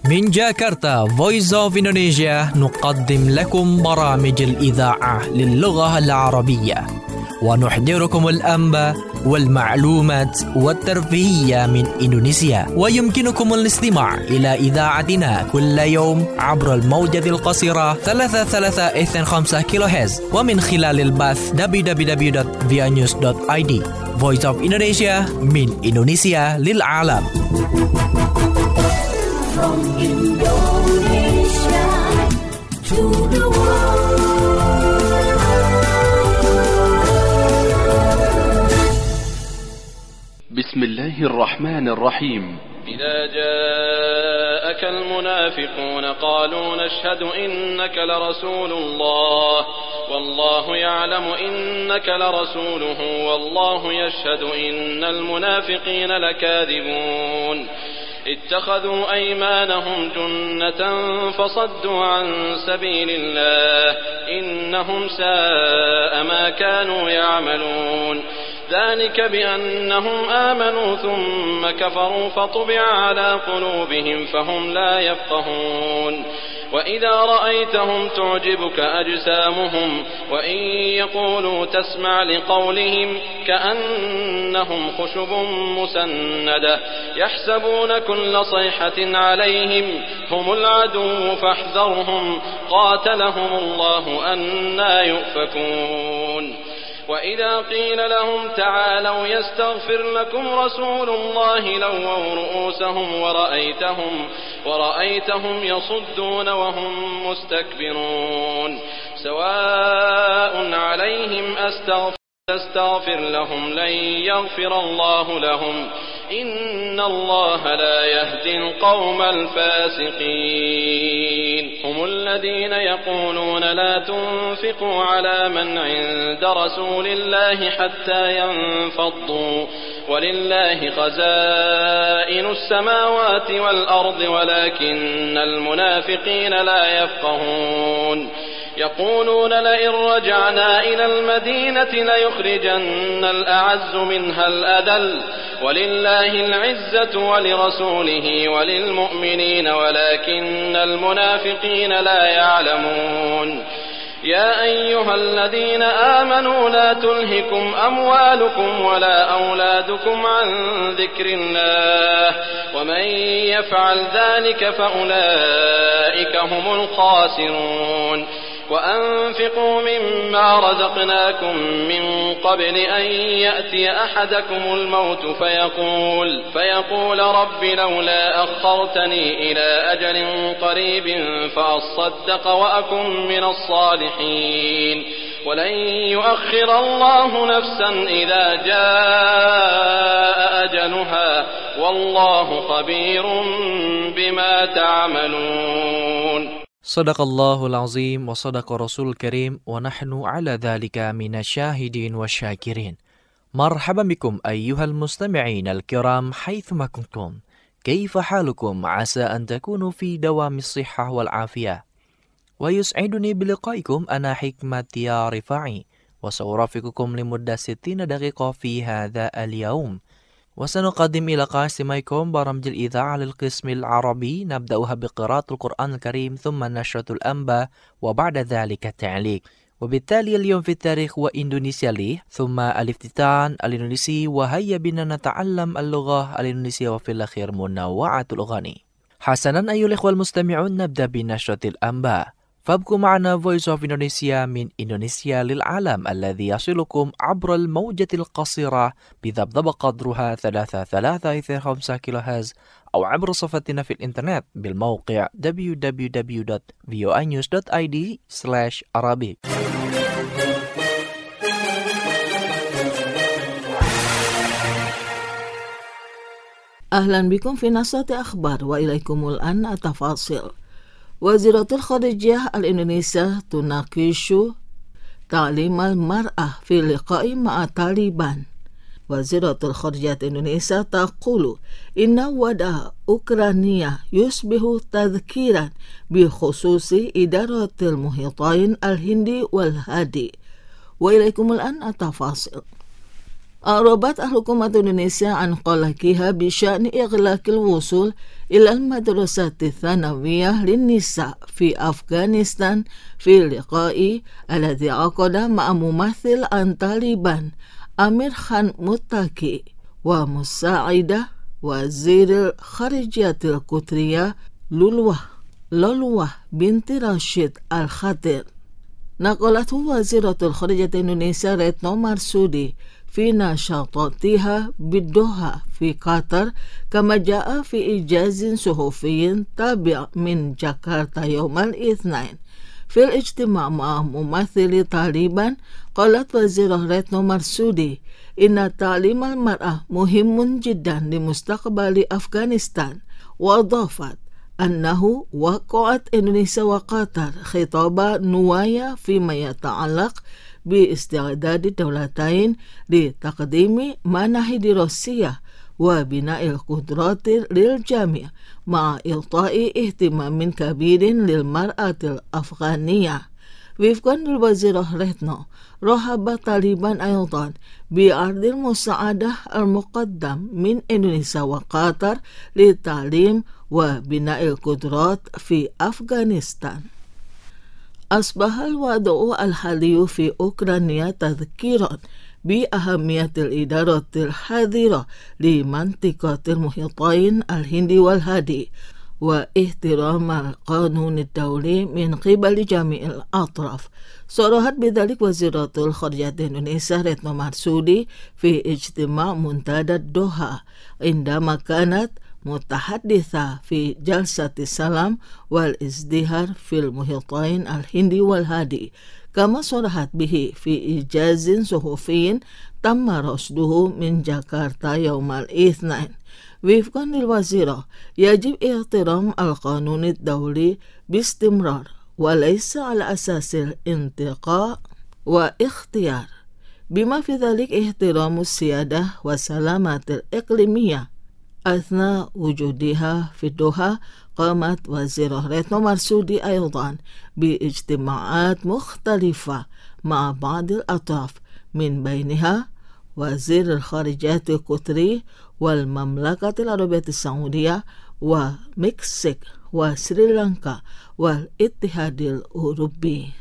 من جاكرتا Voice of Indonesia نقدم لكم برامج الإذاعة للغة العربية ونحضركم الأنباء والمعلومات والترفيهية من إندونيسيا. ويمكنكم الاستماع إلى إذاعتنا كل يوم عبر الموجة القصيرة 3325 كيلوهرتز ومن خلال البث www.vianews.id. Voice of Indonesia من إندونيسيا للعالم. From Indonesia to the بسم الله الرحمن الرحيم. إذا جاءك المنافقون قالوا نشهد إنك لرسول الله والله يعلم إنك لرسوله والله يشهد إن المنافقين لكاذبون اتخذوا أيمانهم جنة فصدوا عن سبيل الله إنهم ساء ما كانوا يعملون ذلك بأنهم آمنوا ثم كفروا فطبع على قلوبهم فهم لا يفقهون وإذا رأيتهم تعجبك أجسامهم وإن يقولوا تسمع لقولهم كأنهم خشب مسندة يحسبون كل صيحة عليهم هم العدو فاحذرهم قاتلهم الله أنى يؤفكون وإذا قيل لهم تعالوا يستغفر لكم رسول الله لووا رؤوسهم ورأيتهم يصدون وهم مستكبرون سواء عليهم أستغفر لهم لن يغفر الله لهم إن الله لا يهدي القوم الفاسقين هم الذين يقولون لا تنفقوا على من عند رسول الله حتى ينفضوا ولله خزائن السماوات والأرض ولكن المنافقين لا يفقهون يقولون لئن رجعنا إلى المدينة ليخرجن الأعز منها الأذل ولله العزة ولرسوله وللمؤمنين ولكن المنافقين لا يعلمون يا أيها الذين آمنوا لا تلهكم أموالكم ولا أولادكم عن ذكر الله ومن يفعل ذلك فأولئك هم الخاسرون وأنفقوا مما رزقناكم من قبل أن يأتي أحدكم الموت فيقول رب لولا أخرتني إلى أجل قريب فأصدق وأكن من الصالحين ولن يؤخر الله نفسا إذا جاء أجلها والله خبير بما تعملون. Sadaqallahul azim wa sadaqa rasul karim wa nahnu ala dhalika minasyahidin wa syakirin. Marhaban bikum ayyuhal mustami'in al-kiram haythuma kuntum. Kaifa halukum asa an takunu fi dawamis sihhah wal afiyah. Wa yus'iduni biliqaikum ana hikmati ya rifa'i wa sawrafikum limuddah 60 daqiqah fi hadha al-yawm. وسنقدم إلى قاسميكم برامج الإذاعة للقسم العربي نبدأها بقراءة القرآن الكريم ثم نشرة الأنباء وبعد ذلك التعليق وبالتالي اليوم في التاريخ وإندونيسيا لي ثم الافتتان الإندونيسي وهيا بنا نتعلم اللغة الإندونيسية وفي الأخير منوعة الأغاني. حسنا أيها الإخوة المستمعون نبدأ بنشرة الأنباء فابقوا معنا Voice of Indonesia من إندونيسيا للعالم الذي يصلكم عبر الموجة القصيرة بذبذب قدرها 3325 كيلوهرتز أو عبر صفحتنا في الإنترنت بالموقع www.vianews.id/arabic. أهلا بكم في نشرة أخبار وإليكم الآن التفاصيل. وزيرة الخارجية الإندونيسية تناقش تعليم المرأة في لقاء مع طالبان. وزيرة الخارجية الإندونيسية تقول إن وضع أوكرانيا يشبه تذكيرا بخصوص إدارة المحيطين الهندي والهادي. وإليكم الآن التفاصيل. أعربت الحكومة الإندونيسية عن قلقها بشأن إغلاق الوصول إلى المدرسة الثانوية للنساء في أفغانستان في اللقاء الذي عقد مع ممثل عن طالبان أمير خان متكي ومساعدة وزير الخارجية القطرية لولوة بنت راشد الخطير. نقلته وزيرة الخارجية الإندونيسية ريتنو مرسودي في نشاطاتها بالدوحة في قطر، كما جاء في إيجاز صحفي تابع من جاكرتا يوم الاثنين. في الاجتماع مع ممثل طالبان قالت وزيرة ريتنو مرسودي إن تعليم المرأة مهم جدا لمستقبل أفغانستان، وأضافت أنه وقعت إندونيسيا وقطر خطاب نوايا فيما يتعلق باستعداد الدولتين لتقديم مناهج دراسية وبناء القدرات للجميع مع إعطاء اهتمام كبير للمرأة الأفغانية. وفقا للوزيرة ريتنو، رحب طالبان أيضا بعرض المساعدة المقدم من إندونيسيا وقطر للتعليم وبناء القدرات في أفغانستان. أصبح الوضع الحالي في أوكرانيا تذكيرا بأهمية الإدارة الحذرة لمنطقة المحيطين الهندي والهادي واحترام القانون الدولي من قبل جميع الأطراف. صرحت بذلك وزيرة الخارجية إندونيسيا ريتنو مرسودي في اجتماع منتدى الدوحة عندما كانت متحدثة في جلسة السلام والازدهار في المحيطين الهندي والهادي، كما صرحت به في إيجاز صحفي تم رصده من جاكرتا يوم الاثنين. وفقا للوزيرة، يجب احترام القانون الدولي باستمرار وليس على أساس الانتقاء واختيار، بما في ذلك احترام السيادة والسلامة الإقليمية. أثناء وجودها في الدوحة، قامت وزيرة ريتنو مرسودي أيضا باجتماعات مختلفة مع بعض الأطراف، من بينها وزير الخارجية القطري والمملكة العربية السعودية ومكسيك وسريلانكا والاتحاد الأوروبي.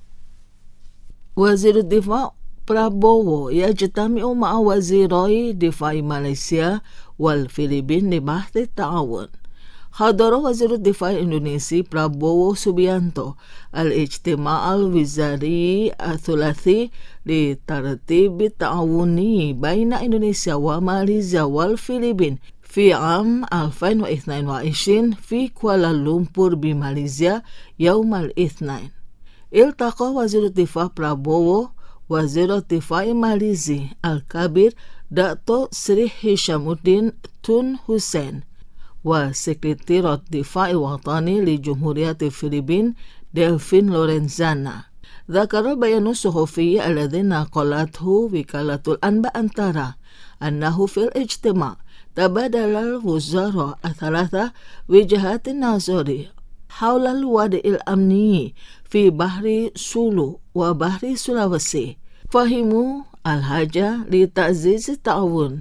وزير الدفاع برابوو يجتمع مع وزيري دفاع ماليزيا والفلبين لبحث التعاون. حضر وزير الدفاع الإندونيسي برابوو سوبيانتو الاجتماع الوزاري الثلاثي لترتيب التعاون بين إندونيسيا وماليزيا والفلبين في عام 2022 في كوالالمبور بماليزيا يوم الاثنين. التقى وزير الدفاع برابوو وزير الدفاع ماليزي الكبير داتو سري هشامودين تون حسين وسكرتير الدفاع الوطني لجمهورية الفلبين ديلفين لورنزانا. ذكر بيان الصحفي الذي نقلته وكالة الأنباء أنتارا أنه في الاجتماع تبادل الوزراء الثلاثة وجهات النظر حول الوضع الأمني في بحر سولو وبحر سلاوسي. فهموا الحاجة لتعزيز التعاون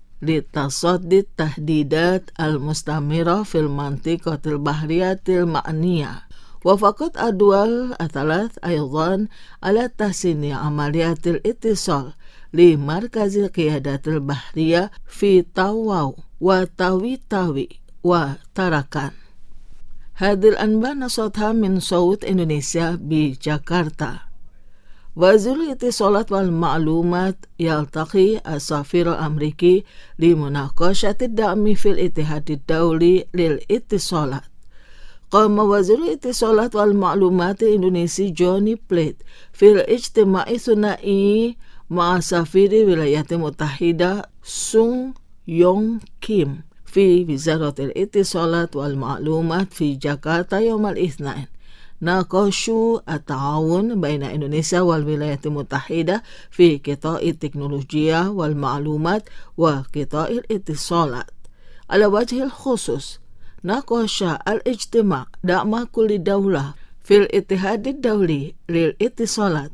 لتصدي التهديدات المستمرة في المنطقة البحرية المعنية. وافقت الدول الثلاث أيضا على تحسين عمليات الاتصال لمركز القيادات البحرية في تاواو وتاوي تاوي وتاراكان. هذه الأنباء نشرتها من صوت إندونيسيا بجاكرتا. وزير الاتصالات والمعلومات يلتقي السفير الأمريكي لمناقشة الدعم في الاتحاد الدولي للاتصالات. قام وزير الاتصالات والمعلومات الإندونيسي جوني بليت في الاجتماع الثنائي مع سفير الولايات المتحدة سونغ يونغ كيم في وزارة الاتصالات والمعلومات في جاكرتا يوم الاثنين. ناقشوا التعاون بين إندونيسيا والولايات المتحدة في قطاع التكنولوجيا والمعلومات وقطاع الاتصالات. على وجه الخصوص، ناقش الاجتماع دعم كل دولة في الاتحاد الدولي للاتصالات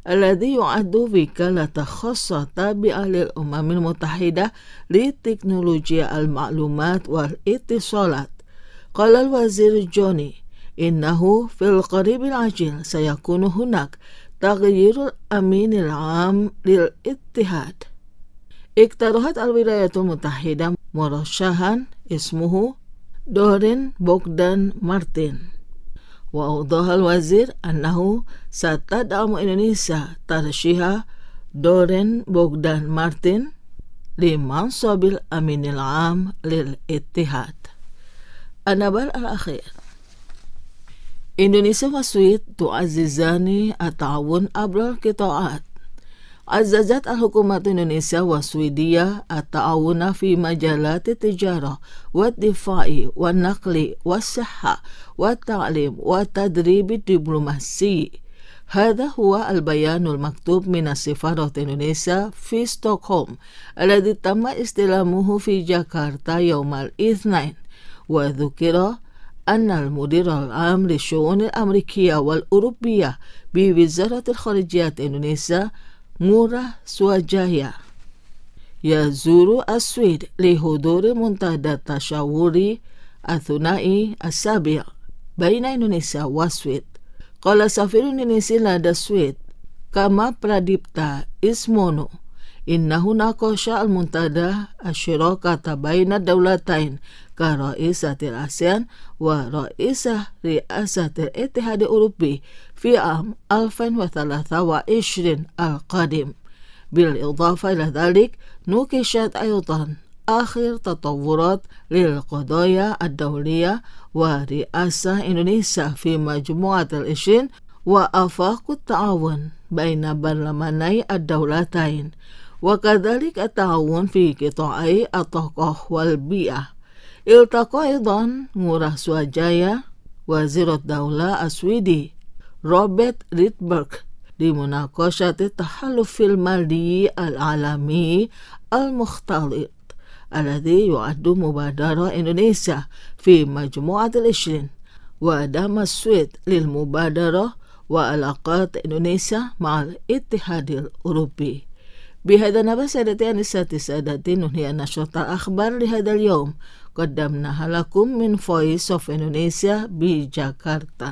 الذي يعد وكالة خاصة تابعة للأمم المتحدة لتكنولوجيا المعلومات والاتصالات. قال الوزير جوني إنه في القريب العاجل سيكون هناك تغيير الأمين العام للاتحاد. اقترحت الولايات المتحدة مرشحا اسمه دورين بوغدان مارتين، وأوضح الوزير أنه ستدعم إندونيسيا ترشيح دورين بوغدان مارتين لمنصب الأمين العام للاتحاد. النبأ الأخير، إندونيسيا والسويد تعززان التعاون عبر القطاعات. عززت الحكومة الإندونيسية والسويدية التعاون في مجالات التجارة والدفاع والنقل والصحة والتعليم والتدريب الدبلوماسي. هذا هو البيان المكتوب من السفارة إندونيسيا في ستوكهولم الذي تم استلامه في جاكرتا يوم الاثنين. وذكر أن المدير العام للشؤون الأمريكية والأوروبية بوزارة الخارجية إندونيسيا مورا سواجايا يزور السويد لحضور منتدى التشاور الثنائي السابع بين إندونيسيا والسويد. قال سفير إندونيسيا لدى السويد كما براديبتا إسمونو إنه ناقش المنتدى الشراكة بين الدولتين كرئيسة الآسيان ورئيسة رئاسة الاتحاد الأوروبي في عام 2023 القادم. بالإضافة إلى ذلك نوكشت أيضا آخر تطورات للقضايا الدولية ورئاسة إندونيسيا في مجموعة العشرين وآفاق التعاون بين برلماني الدولتين، وكذلك التعاون في قطاعي الطاقة والبيئة. التقى أيضا مورا سواجايا وزير الدولة السويدي روبرت ريدبرغ لمناقشة التحالف المالي العالمي المختلط الذي يعد مبادرة إندونيسيا في مجموعة العشرين، ودعم السويد للمبادرة وعلاقات إندونيسيا مع الاتحاد الأوروبي. بهذا نبأ سادتي أنساتي سادتي ننهي نشرة الأخبار لهذا اليوم، قدمناها لكم من Voice of Indonesia بجاكرتا.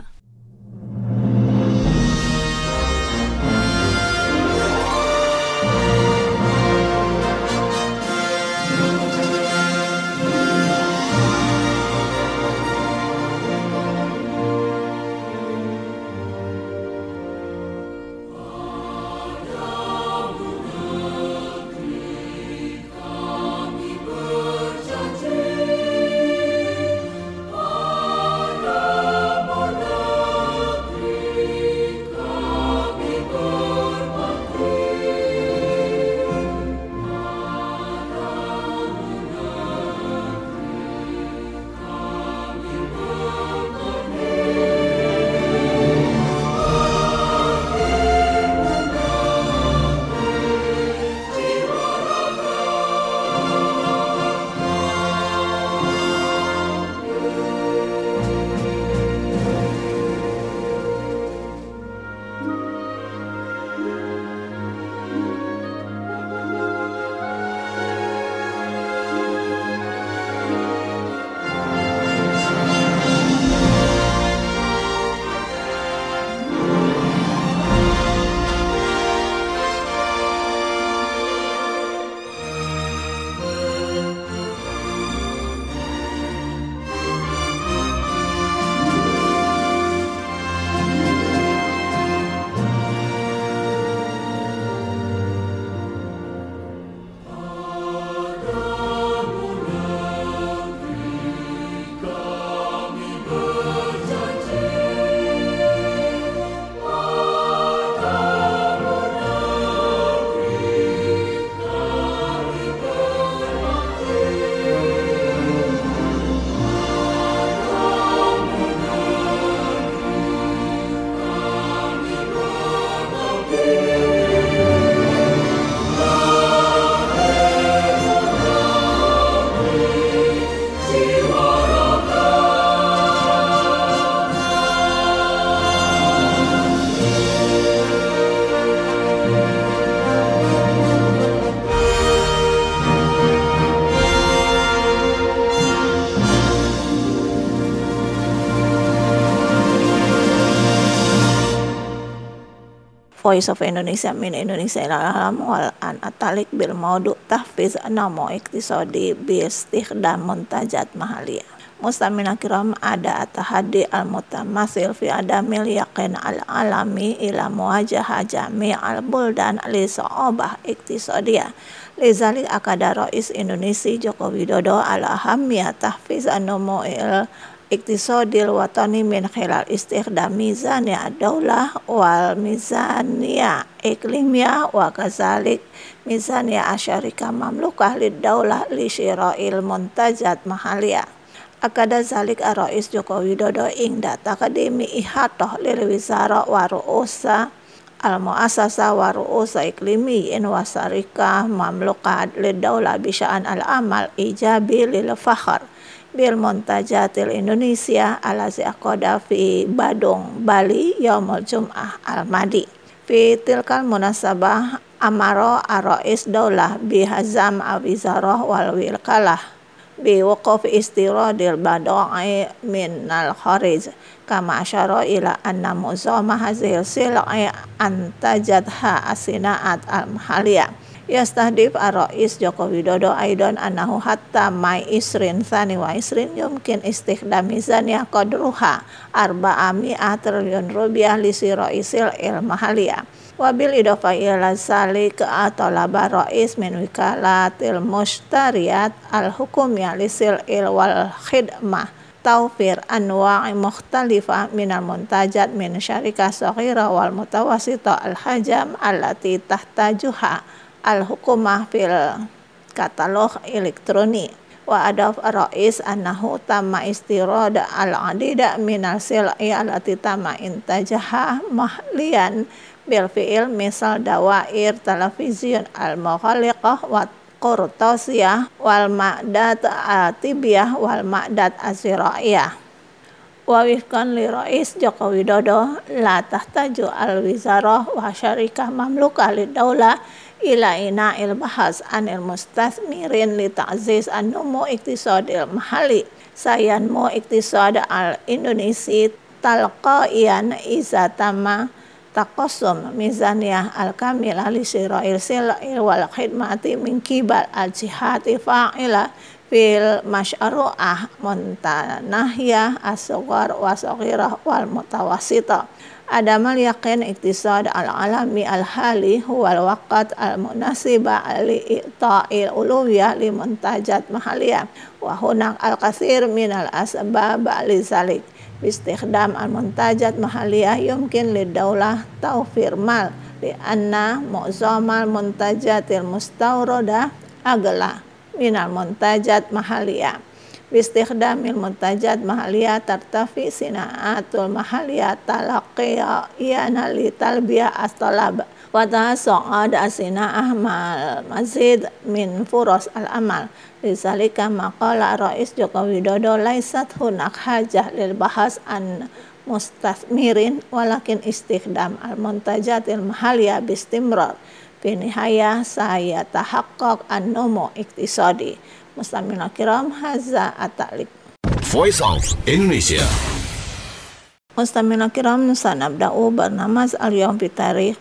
Voice of Indonesia min Indonesia ilal alam wal an atalik bil maudu tahfiz namo iktisadi bi istikhdam muntajat mahaliyah. Mustamina kiram ada tahaddi al-mutamasil fi adamil yaqin al-alami ila muwajahah jami' al-buldan li so'obah iktisadiyah. Lizalik akada Rais Indonesia Joko Widodo ala ahamiyah tahfiz an-numu'il iktisadil watani min khilal istikhdam mizaniyah ad-daulah wal mizaniyah iklimiyah wa kazalik mizaniyah asyarika mamlukah lid-daulah li syira'il muntajat mahaliyah. Akada zalik Rais Joko Widodo ing data akademi ihatoh lil wizara wa ru'usa al-mu'assasa wa ru'usa iklimiyin wa sarika mamlukat lid daulah bisya'an al-amal ijabi lil fakhr bil muntajatil Indonesia alazi aqada fi Badung Bali yaumul Jum'ah al-Madi. Fi tilkal munasabah amaro Rais daulah bihazam awizarah wal wilkalah bi waqaf istiradil badai min al kharij kama asyara ila anna muzama hazil silai antajatha asinaat al mahaliyah. Yastahdif Rais Joko Widodo aidan annahu hatta mai isrin thani wa isrin yumkin istikhdam mizaniyah qadruha 400 triliun rupiah li siraisil il mahaliyah. Wabil idofa ila zalik talaba Rais min wikalatil mustariyat al-hukumiyah lisil il wal khidmah tawfir anwa'i mukhtalifah minal muntajat min syarikah saghira wal mutawasita al-hajam allati tahtajuha al-hukumah fil katalog elektronik. Wa adaf Rais annahu tamma istirada al-adida minal sil'i allati tamma intajaha mahliyan bil fi'il misal dawair televisiun al-mughaliqah wa qurtasiyah wal ma'dat atibiyah wal ma'dat aziraiyah. Wa wifkan li Rais Joko Widodo la tahtaju al-wizarah wa syarikah mamlukah lid-daulah ila ina'il bahas anil mustathmirin li ta'ziz an-numu iktisadil mahali sayanmu iktisad al-Indonesia talqaiyan izatama taqassum mizaniyah al-kamilah li syira'il sil'il wal khidmati min kibal al-jihati fa'ila fil masyru'ah muntanahiyah as-sughar wa saghirah wal mutawassitah. Adamal yakin iktisad al-alami al-hali huwal waqt al-munasiba li i'ta'il uluwiyah li muntajat mahaliyah wa hunak al-kathir min al-asbab li zalik. Bistikhdam al-muntajat mahaliyah yumkin lid-daulah tawfir mal li anna mu'zamal muntajatil mustawrada agla minal muntajat mahaliyah. Bistikhdamil muntajat mahaliyah tartafi sinaatul mahaliyah talaqiyana li talbiyah as-talab wa tasa'ad asinaah mal mazid min furas al-amal. Lizalika maqala Rais Joko Widodo laisat hunak hajah lil bahas an mustathmirin walakin istikhdam al-muntajatil mahaliyah bistimrar fi nihayah saya tahaqqaq an-numu iktisadi. Mustamina kiram haza at-ta'liq. Voice of Indonesia. Mustamina kiram sanabda'u barnamaz al-yawm bitarikh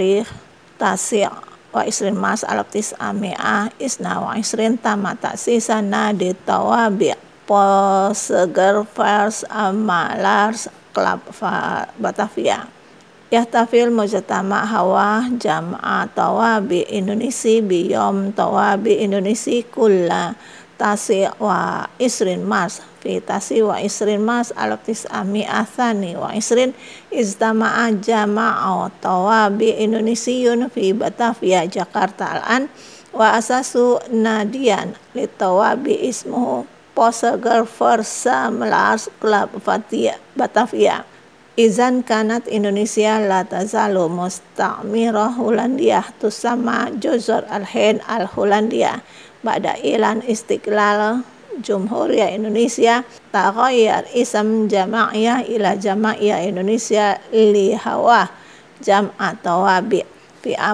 tasi' wa isrin mas alaptis ami'ah isna wa isrin tama ta'sisan nadi tawabi' posger fers amalars klub Batavia. Yahtafil mujtama hawa jam'a tawabi Indonesia biyom tawabi Indonesia kulla tasi wa isrin mas fi tasi wa isrin mas alaptis ami'ah thani wa isrin iztama'a jama'a tawabi Indonesiayun fi Batavia Jakarta al-an wa asasu nadian li tawabi ismuhu posger versa melars klub Batavia. Izan kanat Indonesia la tazalu musta'mirah Hollandia tusama Juzur al-Hind al-Hollandia ba'da ilan istiqlal Jumhuriyah Indonesia taghayyar ism jama'iyah ila jama'iyah Indonesia li hawa jam'a tawabi fi am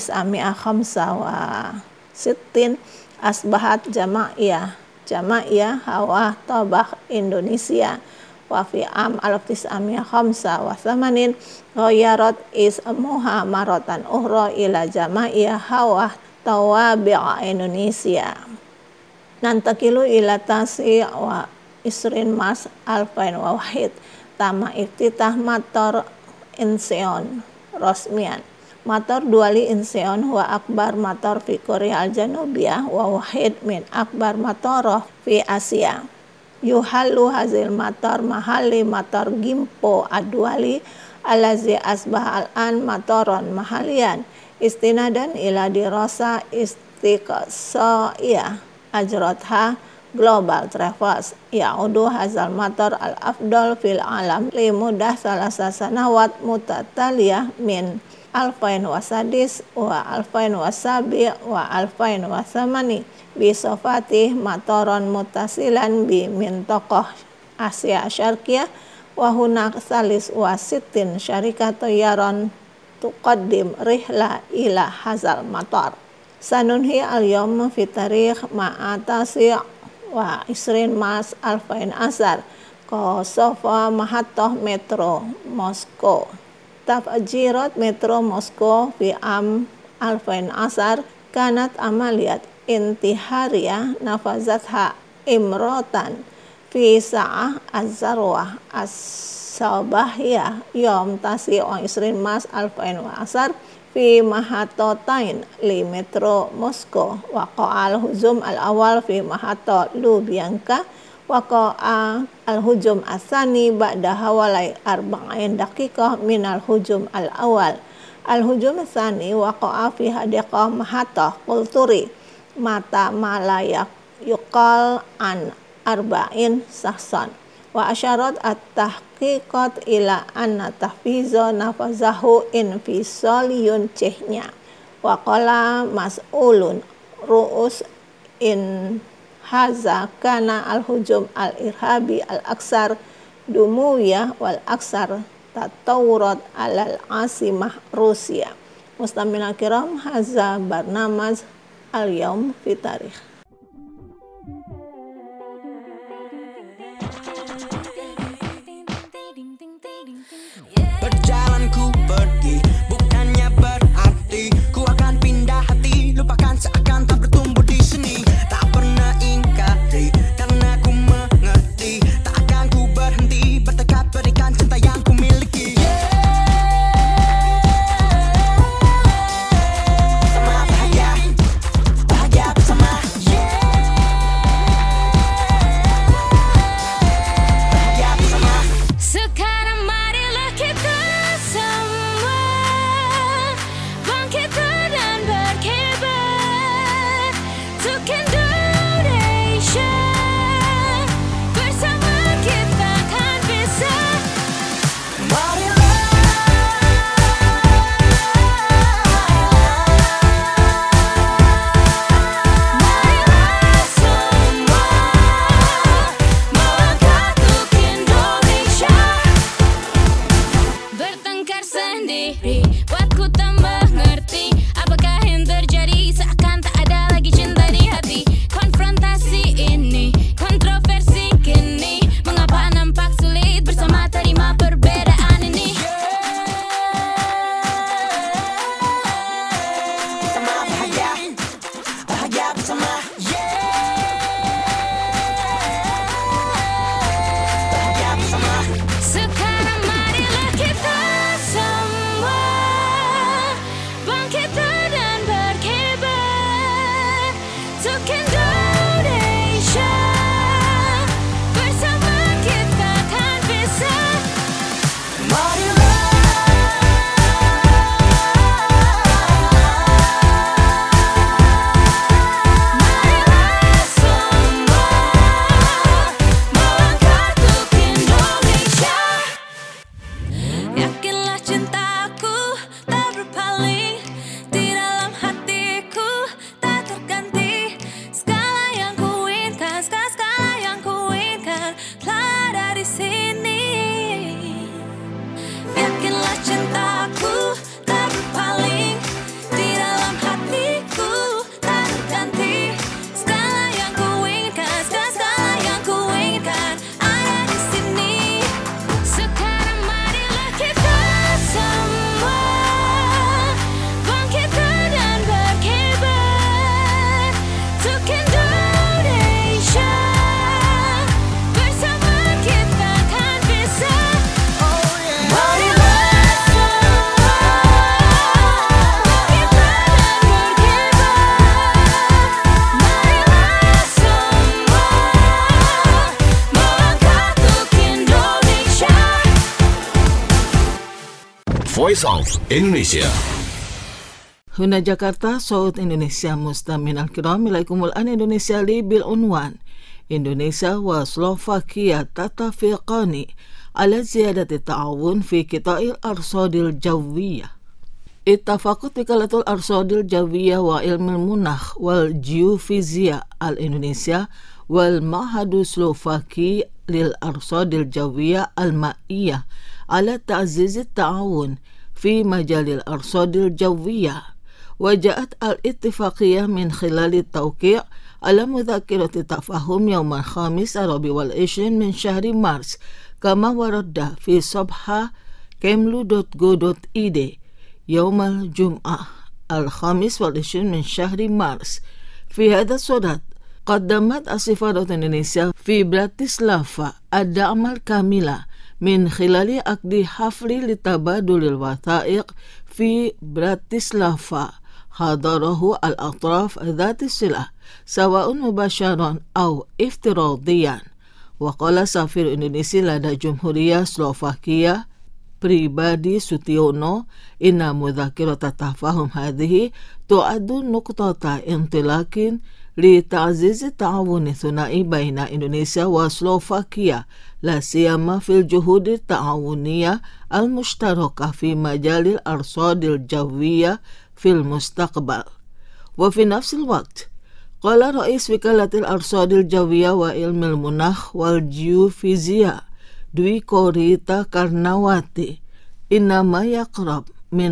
1965 asbahat jama'iyah hawa tabakh Indonesia wa fi am 1985 ghayarat ismuha maratan ukhra ila Jama'iyah Hawah Tawabi' Indonesia. Nantakilu ila tasi wa isrin Mars 2001 tama iftitah mator inseon Rosmian. Mator duali inseon wa akbar mator fi Korea al-Janubiyah wa wahid min akbar matoroh fi Asia. Yuhallu hazil mator mahali mator gimpo adwali alazi asbah al-an matoron mahalian istinadan ila dirasa istiqsa'iyah ajrotha global travels ya'udu hazal mator al-afdal fil alam limudah salasa sanawat mutataliyah min alfain wasadis wa alfain wasabi wa alfain wasamani bisofatih matoron mutasilan bi min tokoh Asia Syarqiyah wa hunak salis wasitin syarikat yaron tuqaddim rihla ila hazal mator sanunhi al-yawm fi tarikh ma'atasi wa isrin Mars alfain asar Kosovo Mahatoh Metro Moskow Tafjirat Metro Moskow fi am alfain asar kanat amaliyat intihariyah nafazatha imrotan fi sa'ah az-zarwah as-sabahiyah yom tasi on isrin Mars alfain wa asar fi mahatotain li Metro Moskow waqa'al hujum al-awal fi mahato Lubyanka waqa'a al-hujum asani ba'da hawalai arba'in daqiqah min al-hujum al-awal. Al-hujum asani waqa'a fi hadiqah mahatah kulturi mata malayak yuqal an arba'in sahsan wa asyarat at-tahqiqat ila anna tahfizo nafazahu infisoliyun cehnya wa qala mas'ulun ru'us in haza kana al-hujum al-irhabi al-aksar dumuyah wal aksar tatawurat alal asimah Rusia. Mustamina kiram haza barnamaz al-yawm fi tarikh. Berjalanku pergi bukannya berarti ku akan pindah hati, lupakan seakan tak bertumbuh di sini. Tak pernah ingkari karena ku mengerti, tak akan ku berhenti bertekad berikan cinta yang ku miliki. Sama bahagia, bahagia bersama. Voice of Indonesia. Huna Jakarta, Saud Indonesia Mustamin al-Kiram, ilaikumul an Indonesia li bil unwan Indonesia wa Slovakia tatafiqani ala ziyadati ta'awun fi qita'il arsadil jawiyah. Ittafaqat Wikalatul Arsadil Jawiyah wa Ilmul Munakh wal Geofizia al-Indonesia wal Ma'hadu Slovaki lil Arsadil Jawiyah al-Ma'iyah ala ta'ziz at-ta'awun fi majalil arsadil jawiyah. وجاءت الاتفاقية من خلال التوقيع على مذكرة تفاهم يوم الخامس 24 من شهر مارس كما ورد في صفحة kemlu.go.id يوم الجمعة الخامس والعشرين من شهر مارس. في هذا الصدد قدمت السفارة إندونيسيا في براتسلافا الدعم الكامل من خلال عقد حفل لتبادل الوثائق في براتسلافا حضره الأطراف ذات الصلة سواء مباشرا أو افتراضيا. وقال سفير إندونيسيا لدى جمهورية سلوفاكيا بريبادي سوتيونو إن مذكرة التفاهم هذه تعد نقطة انطلاق لتعزيز التعاون الثنائي بين إندونيسيا وسلوفاكيا لا سيما في الجهود التعاونية المشتركة في مجال الأرصاد الجوية في المستقبل. وفي نفس الوقت قال رئيس وكالة الأرصاد الجوية وعلم المناخ والجيوفيزياء دوي كوريتا كارناواتي إن ما يقرب من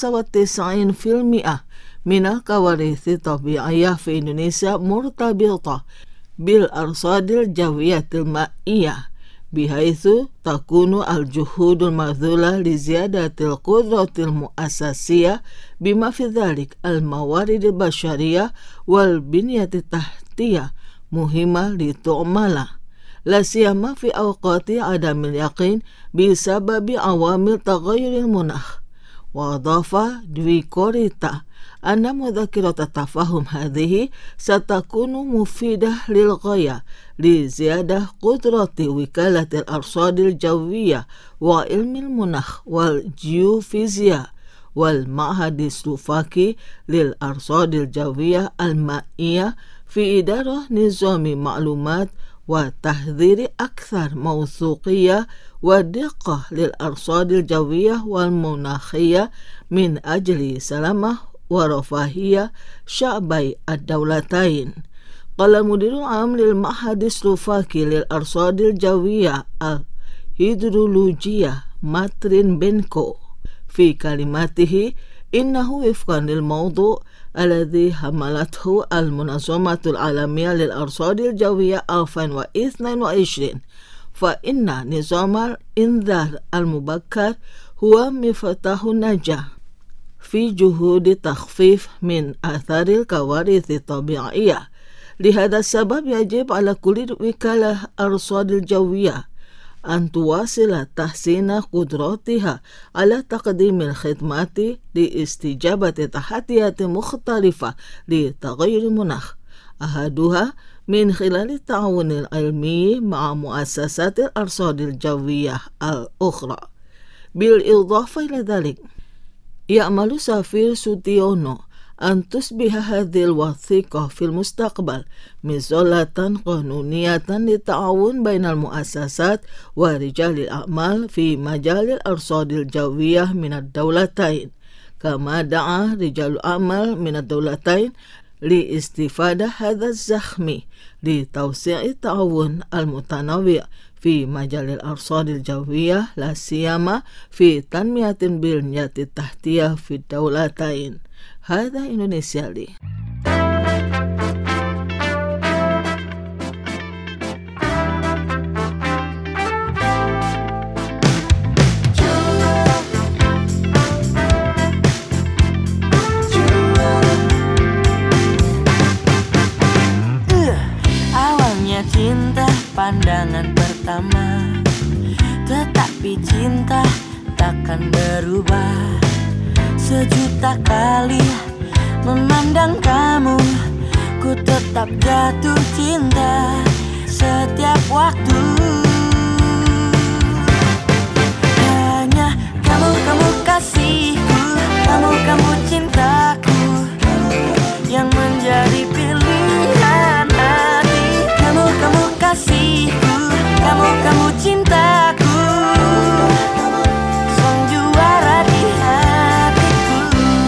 95% من الكوارث الطبيعية في إندونيسيا مرتبطة بالأرصاد الجوية المائية، بحيث تكون الجهود المبذولة لزيادة القدرة المؤسسية بما في ذلك الموارد البشرية والبنية التحتية مهمة لتعمل، لا سيما في أوقات عدم اليقين بسبب عوامل تغير المناخ. وأضاف دوي كوريتا أن مذكرة التفاهم هذه ستكون مفيدة للغاية لزيادة قدرة وكالة الأرصاد الجوية وعلم المناخ والجيوفيزياء والمعهد السلوفاكي للأرصاد الجوية المائية في إدارة نظام معلومات وتحذير أكثر موثوقية ودقة للأرصاد الجوية والمناخية من أجل سلامة ورفاهية شعبي الدولتين. قال المدير العام للمعهد السلوفاكي للأرصاد الجوية الهيدرولوجية ماترين بنكو في كلماته إنه وفقا للموضوع الذي حملته المنظمة العالمية للأرصاد الجوية 2022، فإن نظام الإنذار المبكر هو مفتاح النجاح في جهود تخفيف من آثار الكوارث الطبيعية. لهذا السبب يجب على كل وكالة أرصاد الجوية أن تواصل تحسين قدراتها على تقديم الخدمات لاستجابة تحديات مختلفة لتغير المناخ، أحدها من خلال التعاون العلمي مع مؤسسات الأرصاد الجوية الأخرى. بالإضافة إلى ذلك يأمل سفير سوتيونو أن تصبح هذه الوثيقة في المستقبل مظلة قانونية للتعاون بين المؤسسات ورجال الأعمال في مجال الأرصاد الجوية من الدولتين. كما دعا رجال الأعمال من الدولتين لاستفادة هذا الزخم لتوسيع التعاون المتنوع في مجال الأرصاد الجوية، لا سيما في تنمية البنية التحتية في الدولتين. هذا إندونيسيا لي. Awalnya cinta pandangan pertama, tetapi cinta takkan berubah. Sejuta kali memandang kamu, ku tetap jatuh cinta setiap waktu. Hanya kamu kamu kasihku, kamu cintaku, yang menjadi pilihan hati. Kamu kasihku, kamu cintaku, sang juara di hatiku.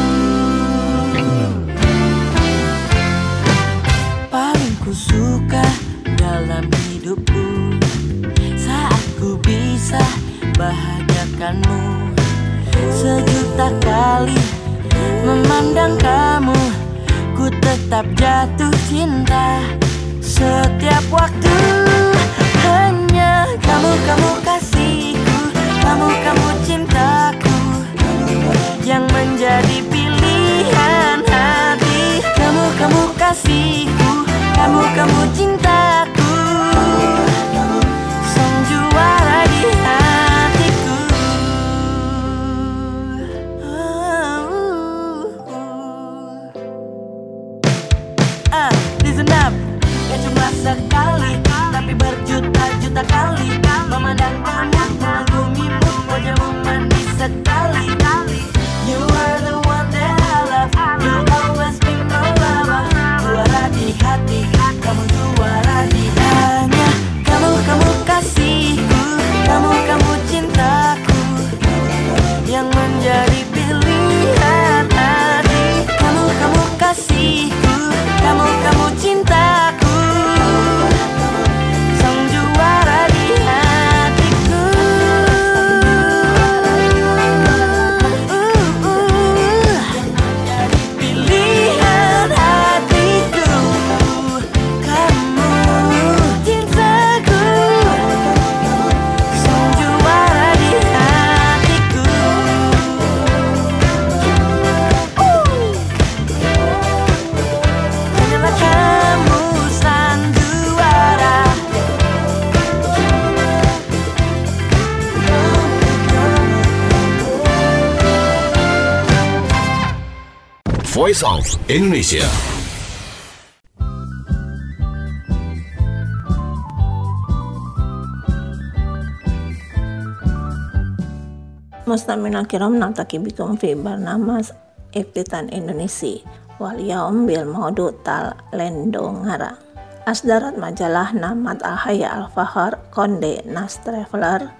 Paling ku suka dalam hidupku saat ku bisa bahagiakanmu. Sejuta kali memandang kamu, ku tetap jatuh cinta. Setiap waktu hanya kamu kasihku, kamu cintaku, yang menjadi pilihan hati. Kamu kasihku, kamu cintaku, sang juara di hatiku. Listen up, gak cuma sekali, tapi berjuta-juta kali memandang kamu, mengagumimu, wajahmu manis sekali. You are the one that I love, you always be my lover. Juara di hati, kamu juara di hanya. Kamu kasihku, kamu cintaku, yang menjadi pilihan hati. Kamu kasihku, kamu cintaku, sang juara di hatiku. Jadi pilihan hatiku, kamu cintaku, sang juara di hatiku. Hanyalah kamu sang juara. Voice of Indonesia. Mustamina kiram naltaki bikum fi barnamas Iktitan Indonesia wal yaum bil maudu tal lendo ngara. Asdarat majalah Namat Al-Haya Al-Fahar Konde Nas Traveler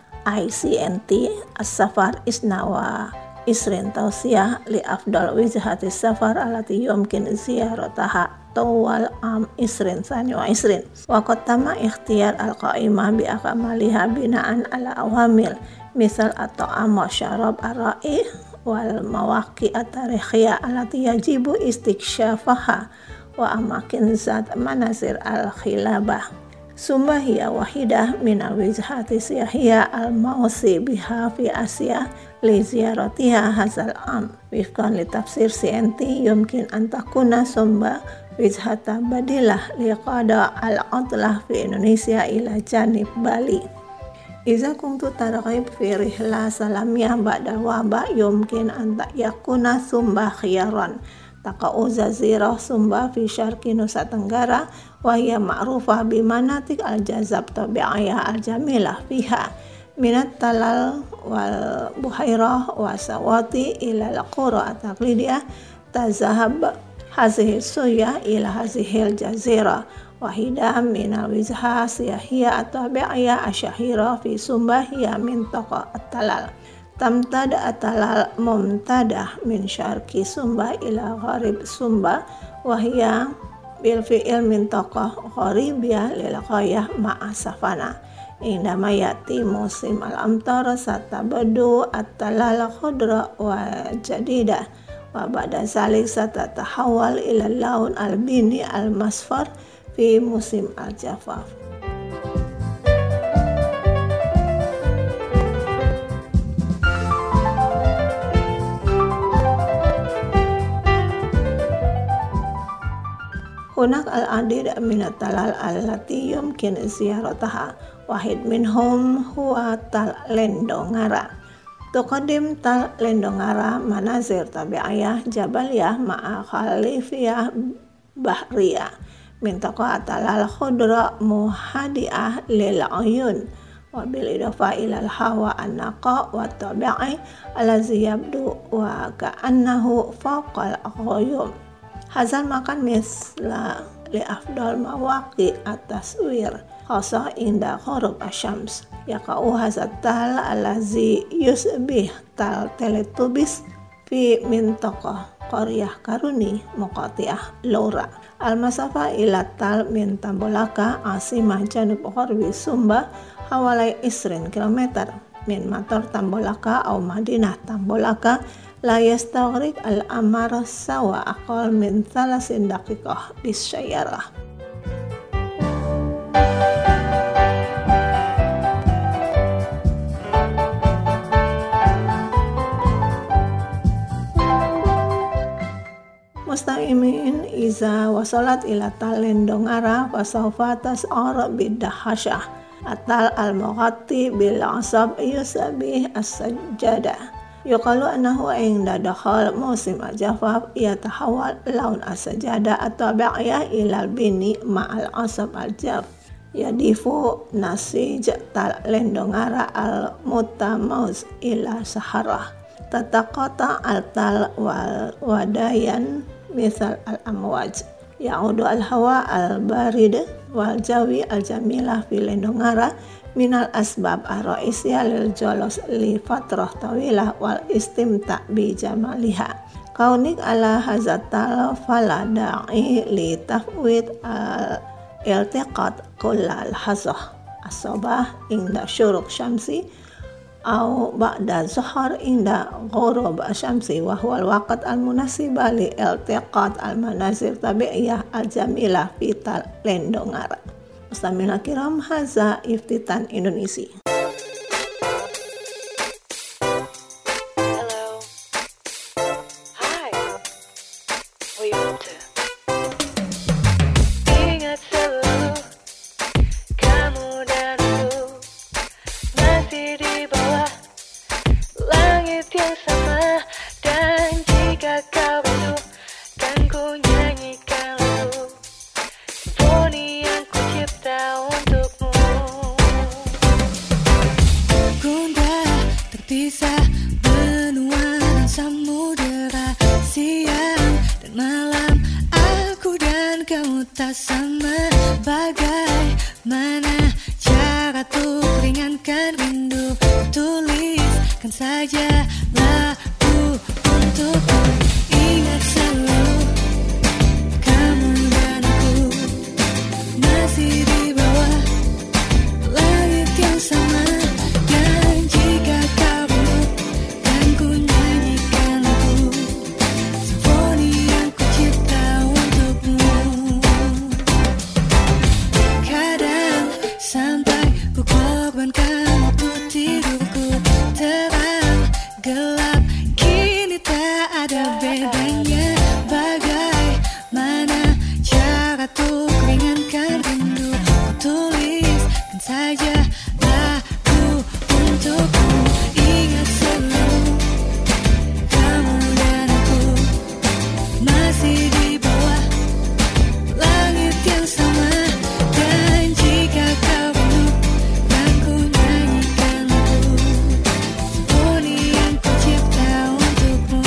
ICNT As-Safar Isnawa Isrin Tausiyah li afdal wijhati safar alati yumkin ziyarataha tawal am isrin sani wa isrin wa qatama ikhtiyar al-qaimah bi akamaliha binaan ala awamil misal atau amma syarab ar-ra'i wal mawaqi at-tarikhiyah alati yajibu istikshafaha wa amakin zat manazir al-khilabah. Sumba hiya wahidah min al-wijhati siyahiyah al-mausi biha fi Asia li ziyaratiha hazal am. Wifkan li tafsir CNT yumkin antakuna sumba wijhata badilah li qada al-adlah fi Indonesia ila janib Bali. Iza kuntu targhib fi rihla salamiyah ba'da waba yumkin an yakuna sumba khiyaran. Takau zazirah sumba fi syarqi Nusa Tenggara wa hiya ma'rufah bi manatik al-jazab tabi'iyah al-jamilah fiha minat talal wal buhairah wa sawati ila al-qura at-taqlidiyah tazahab hazihi suyah ila hazihi al-jazira wahidah min al-wijha siyahiyah at-tabi'iyah asyahira fi sumba hiya mintaqa at-talal tamtad atalal mumtadah min syarqi Sumba ila gharib Sumba wahya bil fi'il min taqah gharibiyah lil ghayah ma'a safana. Indama yati musim al-amtar satabadu at-talal khudra wa jadidah wa ba'da zalik satatahawal ila laun al-bini al-masfar fi musim al-jafaf. Hunak al-adid minat talal allati yumkin ziyarataha wahid minhum huwa tal lendongara. Tuqaddim tal lendongara manazir tabi'iyah jabaliyah ma'a khalifiyah bahriyah min taqa talal khudra muhadi'ah lil uyun wabil idofa ilal hawa an-naqa wa tabi'i allazi yabdu wa ka'annahu fawqal ghuyum. Hazal makan misla li afdal mawaqi at-taswir khasa inda ghurub asyams yaqa'u hazat tal allazi yusbih tal teletubis fi mintaqah qaryah karuni muqati'ah lura al-masafa ila tal min Tambolaka asimah janub gharbi Sumba hawalai 20 kilometer min matar Tambolaka au Madinah Tambolaka la yastaghriq al-amar sawa aqal min 3 daqiqah bisyarah. Mustamimin iza wasalat ila talin dongara fasawfa tas'ar bidahashah atal al-mughatti bil asab yusabih as-sajjada yuqalu annahu inda dakhal musim al-jafaf yatahawal laun as-sajjada at-tabi'iyah ila al-bini ma'al asab al-jaf yadifu nasij talin dongara al-mutamawz ila saharah tataqata al-tal wal wadayan misal al-amwaj ya'udu al-hawa al-barid wal jawi al-jamilah fi lindongara minal asbab ar-ra'isiyah lil jolos li fatrah tawilah wal istimta' bi jamaliha kaunik ala hazatal fala da'i li tafwid al-iltiqat kullal hazah as-sabah inda syuruk syamsi au ba'da zuhar inda ghurub asyamsi wa huwa al-waqt al-munasiba li iltiqat al-manazir tabi'iyah al-jamilah fi lendongara. Mustamina kiram haza iftitan Indonesia. Hello. Hi. What you up to? Ingat selalu kamu dan aku masih di bawah langit yang sama, dan jika kau rindu kan ku nyanyikan lagu simfoni yang ku cipta untukmu. Gundah terpisah benua dan samudera, siang dan malam aku dan kamu tak sama. Bagaimana cara tuh ringankan rindu, tuliskan saja lagu untukku. Ingat selalu kamu dan aku masih di bawah langit yang sama, dan jika kau rindu kan ku nyanyikan lagu simfoni yang ku cipta untukmu. Kadang sampai ku korbankan waktu tidurku, terang gelap kini tak ada bedanya. Bagaimana cara tuh ringankan rindu, ku tuliskan saja lagu untukmu. Ingat selalu kamu dan aku masih di bawah langit yang sama, dan jika kau rindu kan ku nyanyikan lagu simfoni yang ku cipta untukmu.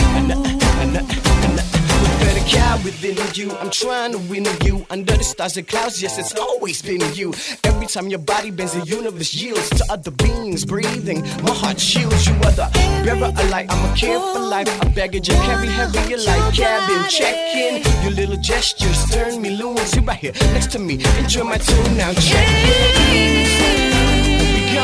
Within you, I'm trying to win you under the stars and clouds. Yes, it's always been you. Every time your body bends, the universe yields to other beings breathing. My heart shields. You are the bearer of light. I'm a care for life. A baggage I carry heavy like cabin check in. Your little gestures turn me loose. You right here next to me. Enjoy my tune now. Check in. We go.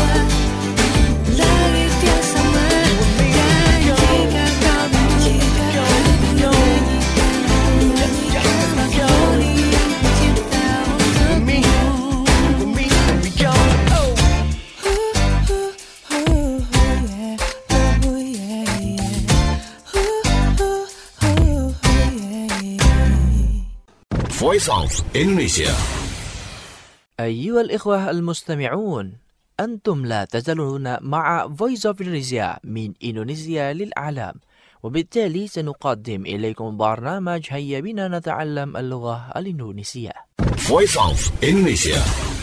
Langit yang sama, dan jika kau Voice of Indonesia. أيها الإخوة المستمعون، أنتم لا تزالون مع Voice of Indonesia من إندونيسيا للأعلام، وبالتالي سنقدم إليكم برنامج هيا بنا نتعلم اللغة الإندونيسية. Voice of Indonesia.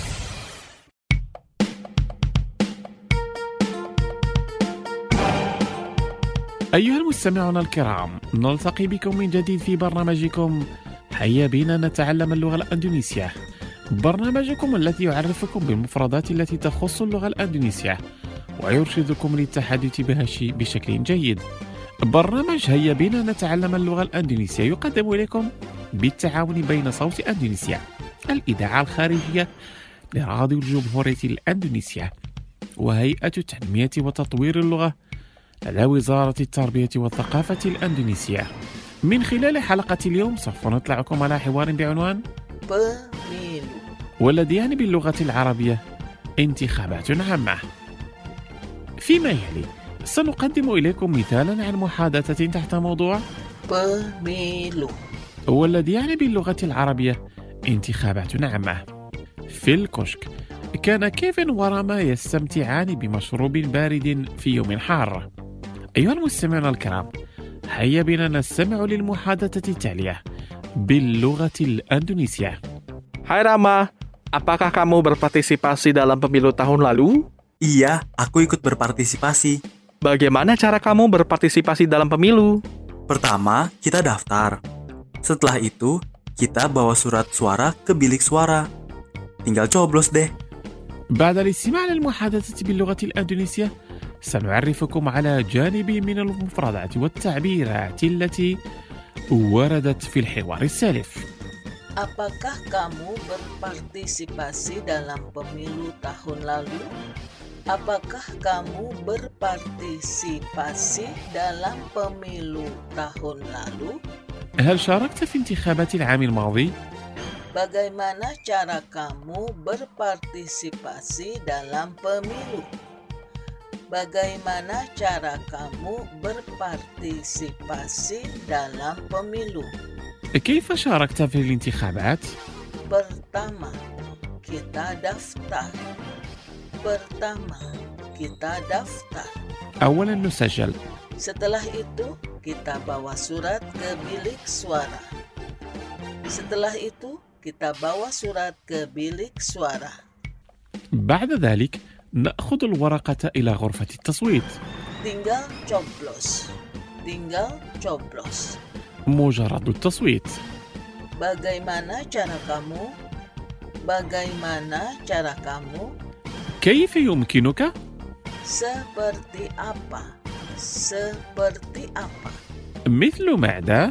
أيها المستمعون الكرام، نلتقي بكم من جديد في برنامجكم هيا بنا نتعلم اللغة الأندونيسية، برنامجكم الذي يعرفكم بالمفردات التي تخص اللغة الأندونيسية ويرشدكم للتحدث بها بشكل جيد. برنامج هيا بنا نتعلم اللغة الأندونيسية يقدم إليكم بالتعاون بين صوت أندونيسيا، الإذاعة الخارجية لراديو الجمهورية الأندونيسية، وهيئة تنمية وتطوير اللغة لدى وزارة التربية والثقافة الأندونيسية. من خلال حلقة اليوم سوف نطلعكم على حوار بعنوان Pemilu. والذي يعني باللغة العربية انتخابات عامة. فيما يلي سنقدم إليكم مثالا عن محادثة تحت موضوع Pemilu. والذي يعني باللغة العربية انتخابات عامة. في الكشك كان كيفن وراما يستمتعان بمشروب بارد في يوم حار. أيها المستمعون الكرام، هيا بنا نستمع للمحادثة التالية باللغة الأندونيسية. Hai Rama, apakah kamu berpartisipasi dalam pemilu tahun lalu? Iya, aku ikut berpartisipasi. Bagaimana cara kamu berpartisipasi dalam pemilu? Pertama, kita daftar. Setelah itu, kita bawa surat suara ke bilik suara. Tinggal coblos deh. بعد الاستماع للمحادثة باللغة الأندونيسية سنعرفكم على جانب من المفردات والتعبيرات التي وردت في الحوار السالف. Apakah kamu berpartisipasi dalam pemilu tahun lalu? Apakah kamu berpartisipasi dalam pemilu tahun lalu? هل شاركت في انتخابات العام الماضي؟ Bagaimana cara kamu berpartisipasi dalam pemilu? Bagaimana cara kamu berpartisipasi dalam pemilu? كيف شاركت في الانتخابات؟ Pertama, kita daftar. Pertama, kita daftar. أولا نسجل. Setelah itu, kita bawa surat ke bilik suara. Setelah itu, kita bawa surat ke bilik suara. بعد ذلك نأخذ الورقة إلى غرفة التصويت. Tinggal coblos. Tinggal coblos. مجرد التصويت. Bagaimana cara kamu? Bagaimana cara kamu? كيف يمكنك؟ Seperti apa? Seperti apa? مثل ماذا؟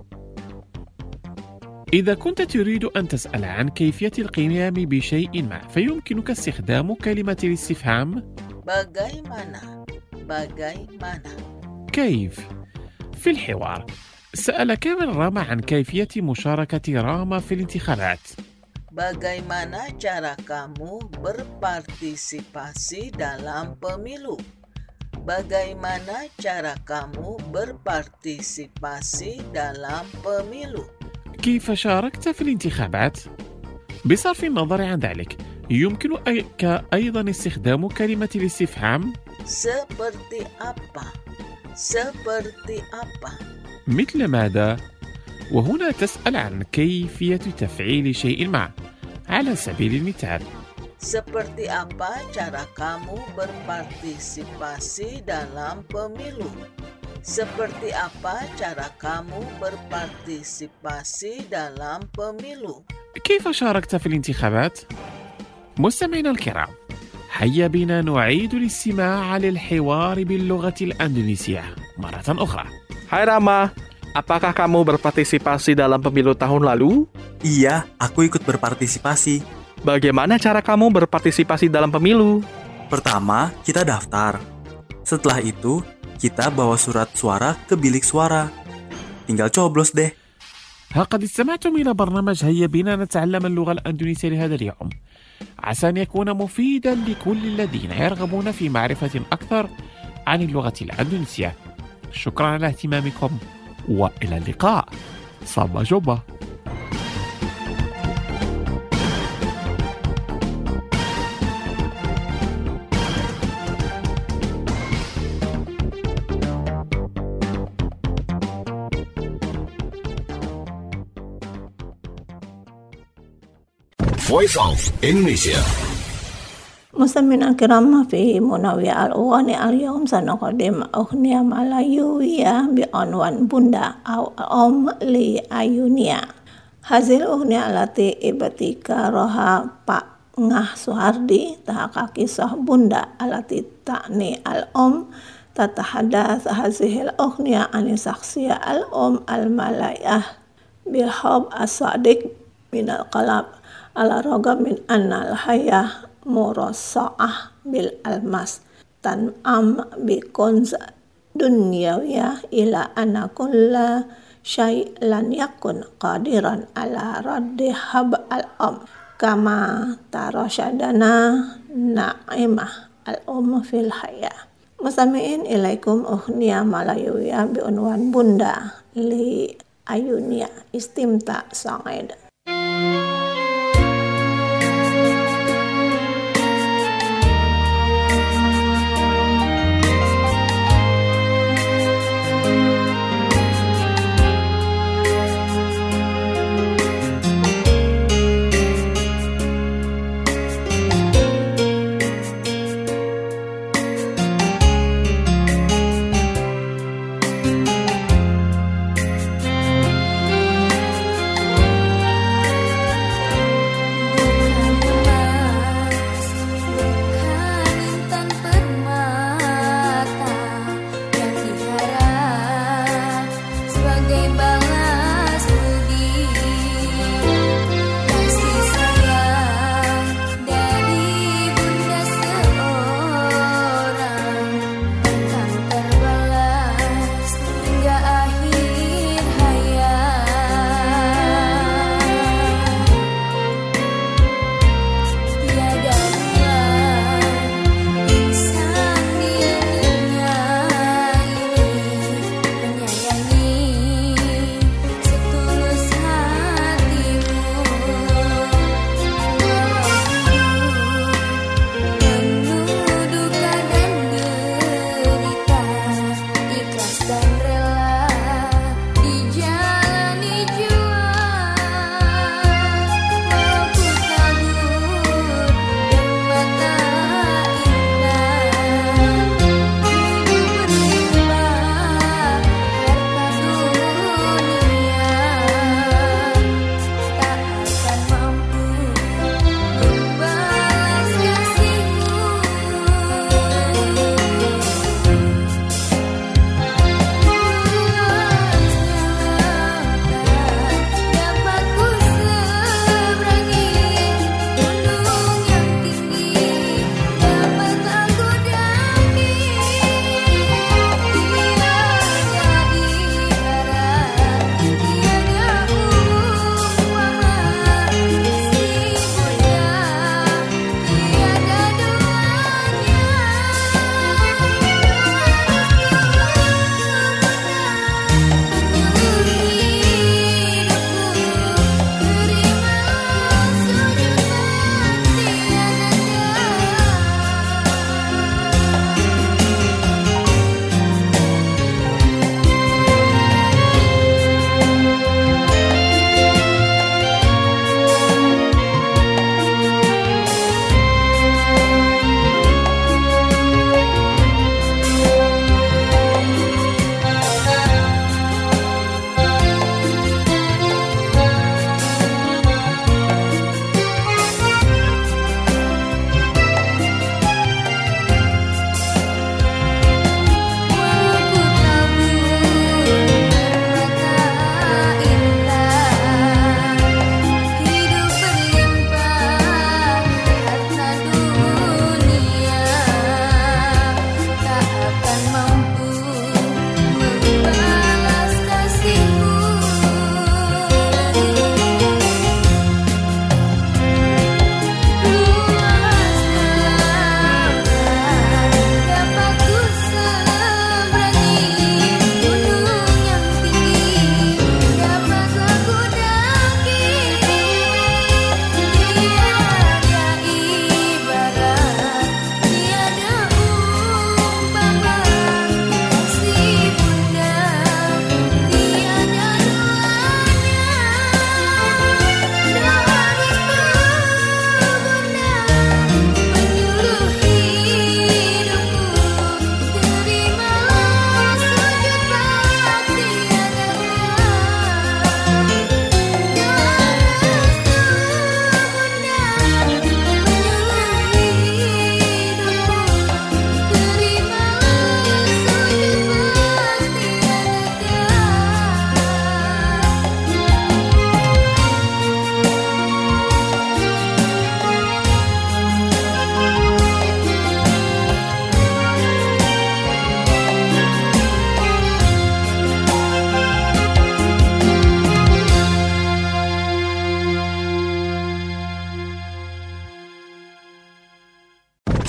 إذا كنت تريد أن تسأل عن كيفية القيام بشيء ما فيمكنك استخدام كلمة الاستفهام Bagaimana? Bagaimana? كيف. في الحوار سأل كيفن راما عن كيفية مشاركة راما في الانتخابات. Bagaimana cara kamu berpartisipasi dalam pemilu? Bagaimana cara kamu berpartisipasi dalam pemilu? كيف شاركت في الانتخابات؟ بصرف النظر عن ذلك يمكنك أيضا استخدام كلمة الاستفهام Seperti apa? Seperti apa? مثل ماذا؟ وهنا تسأل عن كيفية تفعيل شيء ما. على سبيل المثال Seperti apa cara kamu berpartisipasi dalam pemilu? Seperti apa cara kamu berpartisipasi dalam pemilu? كيف شاركت في الانتخابات؟ مستمعينا الكرام، هيا بنا نعيد الاستماع للحوار باللغة الأندونيسية مرة أخرى. Hai Rama, apakah kamu berpartisipasi dalam pemilu tahun lalu? Iya, aku ikut berpartisipasi. Bagaimana cara kamu berpartisipasi dalam pemilu? Pertama, kita daftar. Setelah itu, kita bawa surat suara ke bilik suara. Tinggal coblos deh. قد استمعتم إلى برنامج هيا بنا نتعلم اللغة الأندونيسية لهذا اليوم، عسى أن يكون مفيدا لكل الذين يرغبون في معرفة أكثر عن اللغة الأندونيسية. شكرا على اهتمامكم وإلى اللقاء. صبا جوبا. Voice of Indonesia. مستمعينا الكرام، في منوع الأغاني اليوم سنقدم أغنية ملايوية بعنوان بوندا أو أم لأيونيا. هذه الأغنية التي ابتكرها Pak Ngah Suhardi تحكي kisah bunda التي تعني الأم. تتحدث هذه الأغنية عن شخصية الأم الملاية بالحب الصادق من القلب على الرغم من أن الحياة مرصعة بالألماس تنعم بكنز دنيوية إلى أن كل شيء لن يكن قادرا على رد حب الأم كما ترشدنا نعمة الأم في الحياة. Mustami'in ilaikum ughniya malayuya bi'unwan bunda li ayunia istimta sa'id.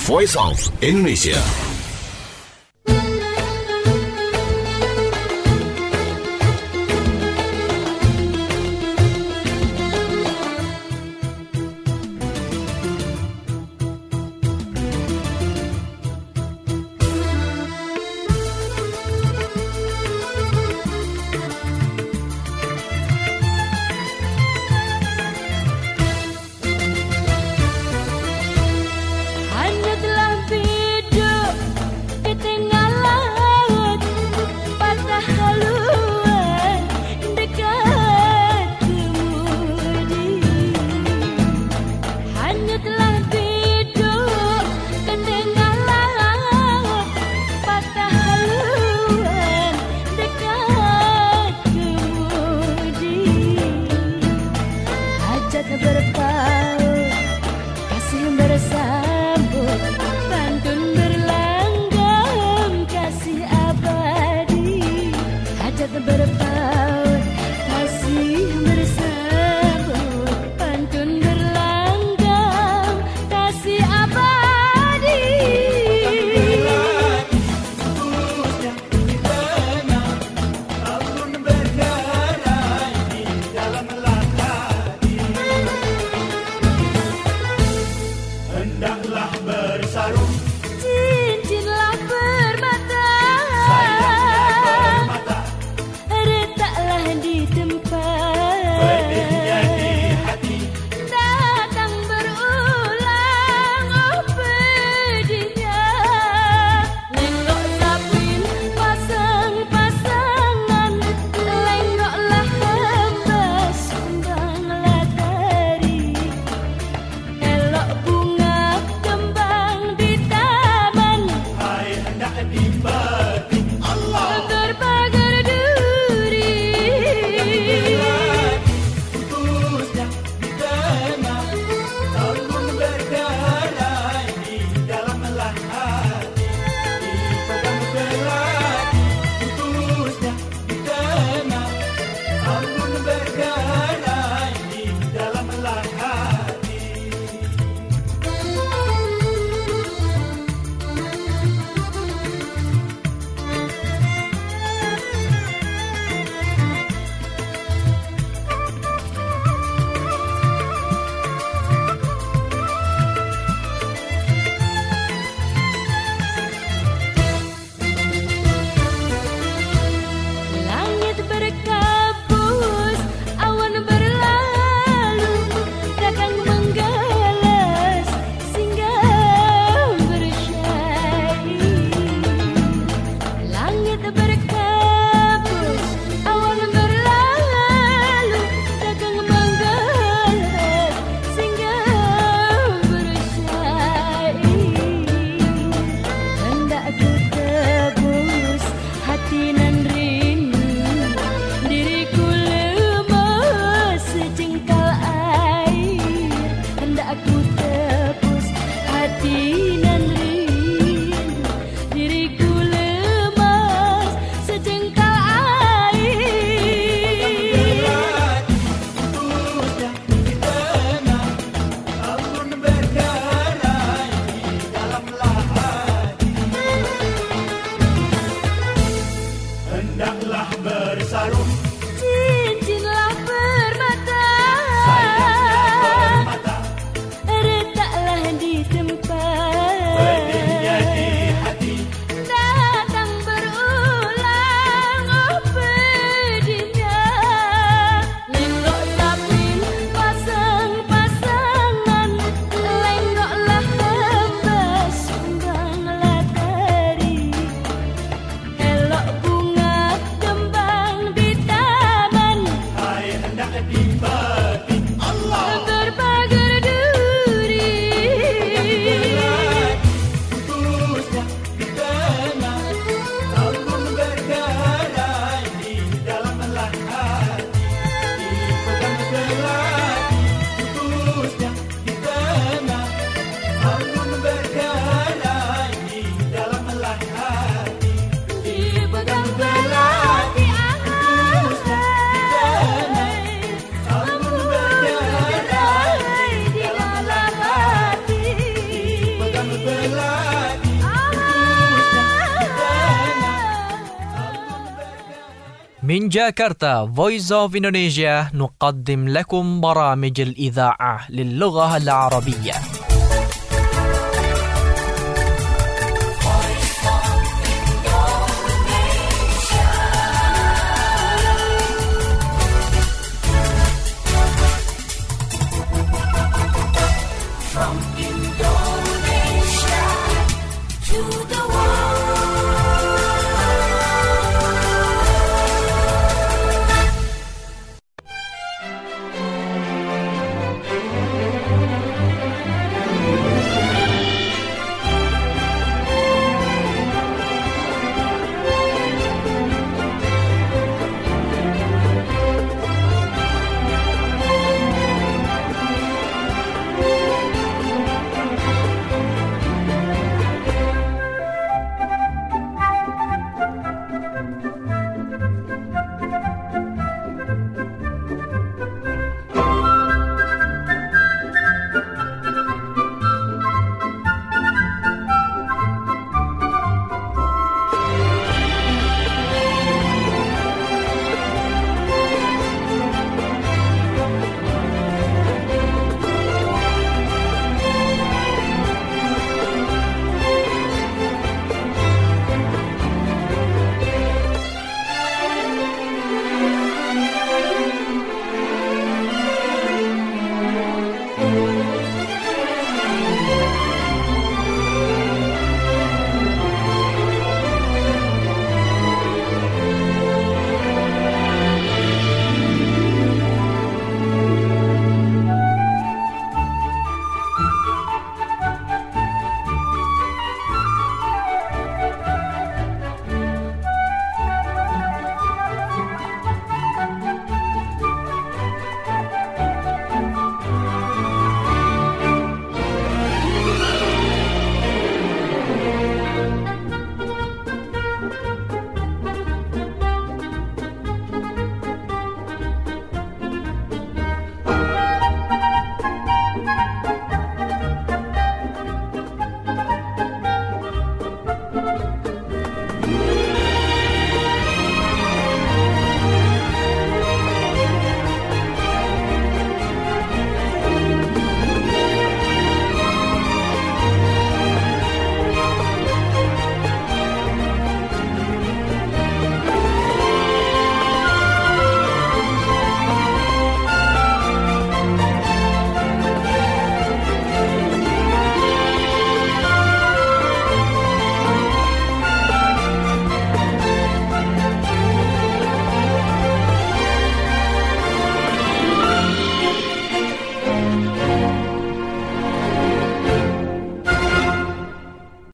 Voice of Indonesia. Hanya telah hidup من جاكرتا Voice of Indonesia نقدم لكم برامج الإذاعة للغة العربية.